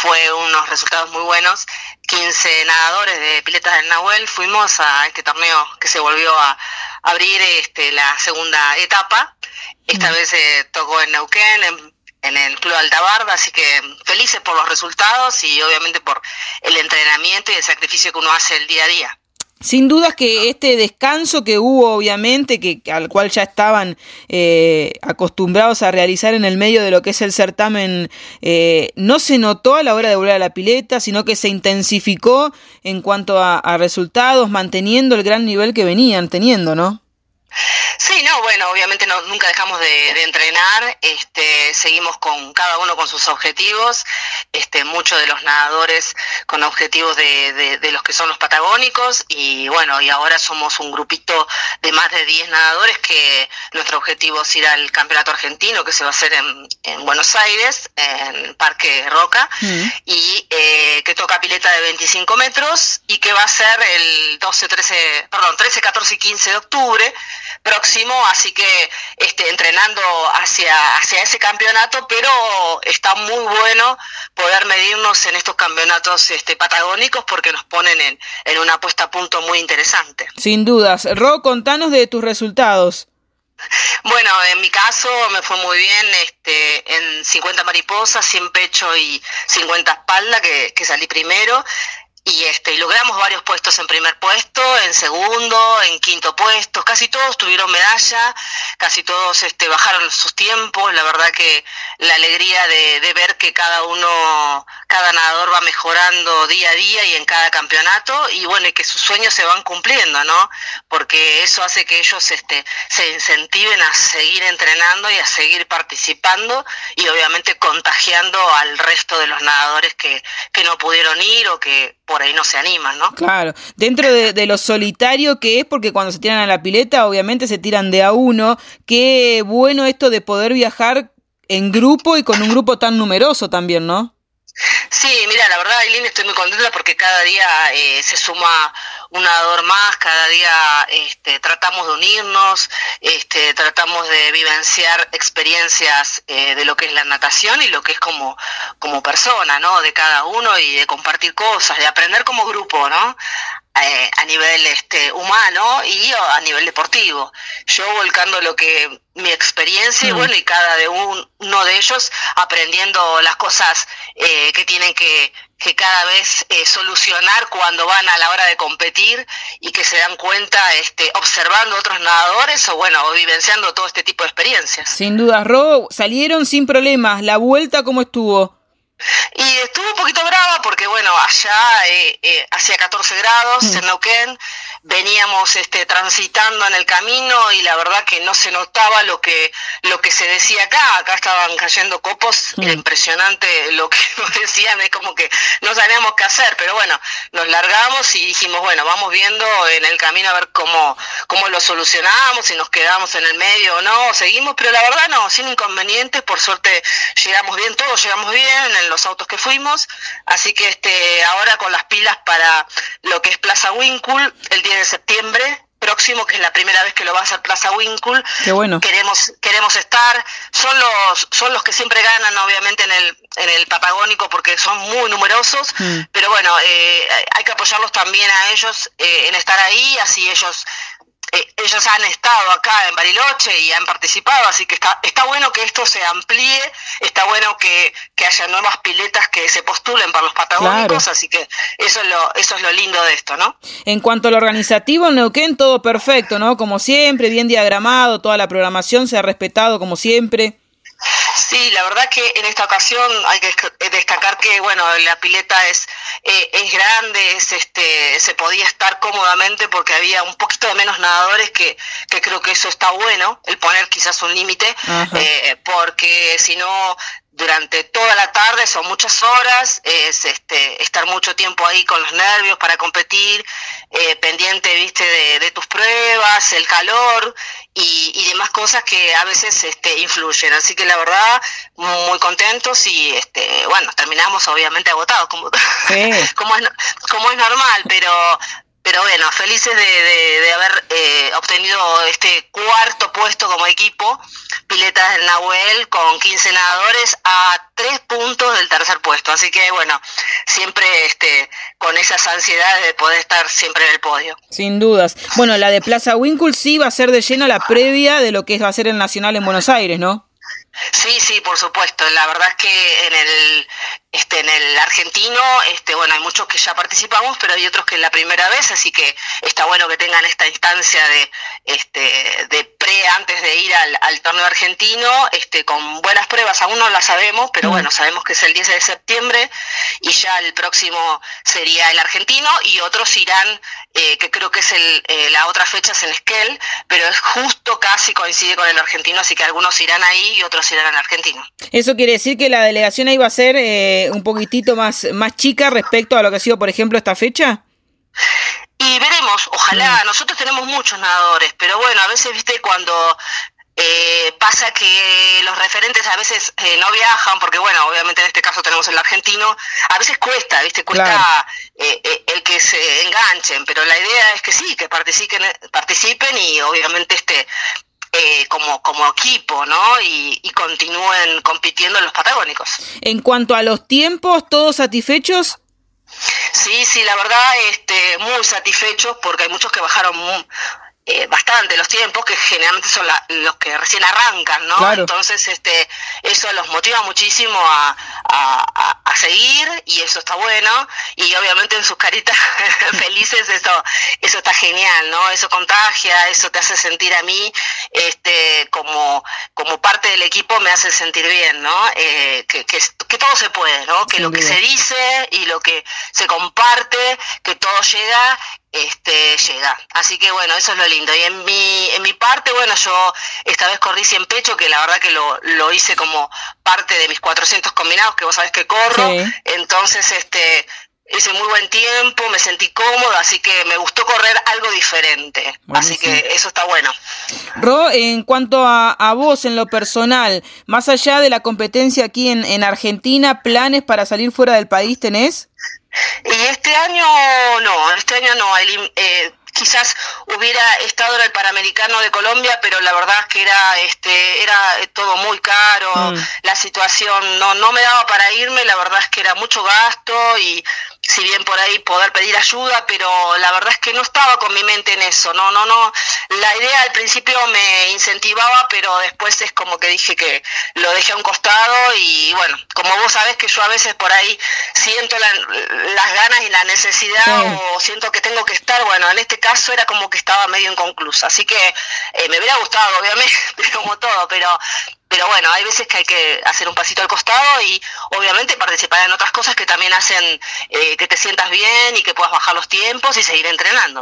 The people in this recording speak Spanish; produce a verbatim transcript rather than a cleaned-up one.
fue unos resultados muy buenos. quince nadadores de piletas del Nahuel fuimos a este torneo que se volvió a abrir este, la segunda etapa. Esta mm. vez eh, tocó en Neuquén, en, en el Club Alta Barda, así que felices por los resultados y obviamente por el entrenamiento y el sacrificio que uno hace el día a día. Sin dudas que este descanso que hubo, obviamente, que al cual ya estaban eh, acostumbrados a realizar en el medio de lo que es el certamen, eh, no se notó a la hora de volver a la pileta, sino que se intensificó en cuanto a, a resultados, manteniendo el gran nivel que venían teniendo, ¿no? Sí, no, bueno, obviamente no, nunca dejamos de, de entrenar, este, seguimos con cada uno con sus objetivos, este, muchos de los nadadores con objetivos de, de, de los que son los patagónicos y bueno, y ahora somos un grupito de más de diez nadadores que nuestro objetivo es ir al campeonato argentino que se va a hacer en, en Buenos Aires, en Parque Roca, mm. y eh, que toca pileta de veinticinco metros y que va a ser el doce, trece, perdón, trece, catorce y quince de octubre próximo, así que este, entrenando hacia, hacia ese campeonato, pero está muy bueno poder medirnos en estos campeonatos este, patagónicos porque nos ponen en, en una puesta a punto muy interesante. Sin dudas. Ro, contanos de tus resultados. Bueno, en mi caso me fue muy bien este, en cincuenta mariposas, cien pecho y cincuenta espalda, que, que salí primero. Y este y logramos varios puestos en primer puesto, en segundo, en quinto puesto, casi todos tuvieron medalla, casi todos este bajaron sus tiempos, la verdad que la alegría de, de ver que cada uno, cada nadador va mejorando día a día y en cada campeonato, y bueno, y que sus sueños se van cumpliendo, ¿no? Porque eso hace que ellos este se incentiven a seguir entrenando y a seguir participando y obviamente contagiando al resto de los nadadores que, que no pudieron ir o que por ahí no se animan, ¿no? Claro, dentro de, de lo solitario que es, porque cuando se tiran a la pileta obviamente se tiran de a uno, qué bueno esto de poder viajar en grupo y con un grupo tan numeroso también, ¿no? Sí, mira, la verdad, Aileen, estoy muy contenta porque cada día eh, se suma un nadador más, cada día este, tratamos de unirnos, este, tratamos de vivenciar experiencias eh, de lo que es la natación y lo que es como, como persona, ¿no? De cada uno y de compartir cosas, de aprender como grupo, ¿no? Eh, a nivel este humano y a nivel deportivo. Yo volcando lo que mi experiencia mm. y bueno, y cada de un, uno de ellos aprendiendo las cosas eh, que tienen que que cada vez eh, solucionar cuando van a la hora de competir y que se dan cuenta este observando otros nadadores o bueno, o vivenciando todo este tipo de experiencias. Sin duda, Ro, salieron sin problemas. ¿La vuelta cómo estuvo? Y estuvo un poquito brava porque, bueno, allá eh, eh, hacía catorce grados mm. en Neuquén, veníamos este, transitando en el camino y la verdad que no se notaba lo que lo que se decía acá. Acá estaban cayendo copos, mm. era impresionante lo que nos decían, es como que no sabíamos qué hacer, pero bueno, nos largamos y dijimos, bueno, vamos viendo en el camino a ver cómo, cómo lo solucionamos, si nos quedamos en el medio o no, seguimos, pero la verdad no, sin inconvenientes, por suerte llegamos bien, todos llegamos bien en los autos que fuimos, así que este ahora con las pilas para lo que es Plaza Winkle el diez de septiembre próximo, que es la primera vez que lo va a hacer Plaza Winkle. Qué bueno. Queremos queremos estar, son los son los que siempre ganan obviamente en el en el Patagónico porque son muy numerosos, mm. pero bueno, eh, hay que apoyarlos también a ellos eh, en estar ahí, así ellos Eh, ellos han estado acá en Bariloche y han participado, así que está está bueno que esto se amplíe, está bueno que, que haya nuevas piletas que se postulen para los patagónicos, claro. Así que eso es lo eso es lo lindo de esto, ¿no? En cuanto a lo organizativo, en Neuquén todo perfecto, ¿no? Como siempre, bien diagramado, toda la programación se ha respetado como siempre. Sí, la verdad que en esta ocasión hay que destacar que bueno, la pileta es eh, es grande, es este se podía estar cómodamente porque había un poquito de menos nadadores, que que creo que eso está bueno, el poner quizás un límite, eh, porque si no durante toda la tarde son muchas horas, es este estar mucho tiempo ahí con los nervios para competir, eh, pendiente, viste, de, de tus pruebas, el calor y, y demás cosas que a veces este influyen, así que la verdad muy contentos y este bueno, terminamos obviamente agotados como sí. como es como es normal, pero pero bueno, felices de, de, de haber eh, obtenido este cuarto puesto como equipo, Piletas del Nahuel, con quince nadadores a tres puntos del tercer puesto. Así que bueno, siempre este con esas ansiedades de poder estar siempre en el podio. Sin dudas. Bueno, la de Plaza Winkle sí va a ser de lleno la previa de lo que va a ser el Nacional en Buenos Aires, ¿no? Sí, sí, por supuesto. La verdad es que en el este en el argentino, este bueno, hay muchos que ya participamos, pero hay otros que es la primera vez, así que está bueno que tengan esta instancia de este de pre antes de ir al, al torneo argentino, este con buenas pruebas. Aún no las sabemos, pero mm. bueno, sabemos que es el diez de septiembre y ya el próximo sería el argentino y otros irán, eh, que creo que es el eh, la otra fecha es en Esquel, pero es justo casi coincide con el argentino, así que algunos irán ahí y otros irán al argentino. Eso quiere decir que la delegación ahí va a ser eh, un poquitito más, más chica respecto a lo que ha sido, por ejemplo, esta fecha. Y veremos, ojalá. Mm. Nosotros tenemos muchos nadadores, pero bueno, a veces, viste, cuando eh, pasa que los referentes a veces eh, no viajan, porque bueno, obviamente en este caso tenemos el argentino, a veces cuesta, viste, cuesta claro. eh, eh, el que se enganchen, pero la idea es que sí, que participen, participen y obviamente este Eh, como como equipo, ¿no? Y, y continúen compitiendo en los patagónicos. En cuanto a los tiempos, ¿todos satisfechos? Sí, sí, la verdad, este, muy satisfechos porque hay muchos que bajaron muy, eh, bastante los tiempos, que generalmente son la, los que recién arrancan, ¿no? Claro. Entonces, este, eso los motiva muchísimo a, a, a seguir y eso está bueno y obviamente en sus caritas felices eso, eso está genial, ¿no? Eso contagia, eso te hace sentir a mí, este, como, como parte del equipo me hace sentir bien, ¿no? Eh, que, que, que todo se puede, ¿no? Que sí, lo que bien. Se dice y lo que se comparte, que todo llega este llega, así que bueno, eso es lo lindo. Y en mi en mi parte, bueno, yo esta vez corrí cien pecho, que la verdad que lo lo hice como parte de mis cuatrocientos combinados, que vos sabés que corro, sí. Entonces este hice muy buen tiempo, me sentí cómoda, así que me gustó correr algo diferente. Buenísimo. Así que eso está bueno. Ro, en cuanto a, a vos en lo personal, más allá de la competencia aquí en, en Argentina, ¿planes para salir fuera del país tenés? Y este año no, este año no, el, eh, quizás hubiera estado en el Panamericano de Colombia, pero la verdad es que era este era todo muy caro, mm. La situación no no me daba para irme, la verdad es que era mucho gasto y si bien por ahí poder pedir ayuda, pero la verdad es que no estaba con mi mente en eso, no, no, no, la idea al principio me incentivaba, pero después es como que dije que lo dejé a un costado y bueno, como vos sabés que yo a veces por ahí siento la, las ganas y la necesidad sí. O siento que tengo que estar, bueno, en este caso era como que estaba medio inconclusa, así que eh, me hubiera gustado, obviamente, como todo, pero pero bueno, hay veces que hay que hacer un pasito al costado y obviamente participar en otras cosas que también hacen eh, que te sientas bien y que puedas bajar los tiempos y seguir entrenando.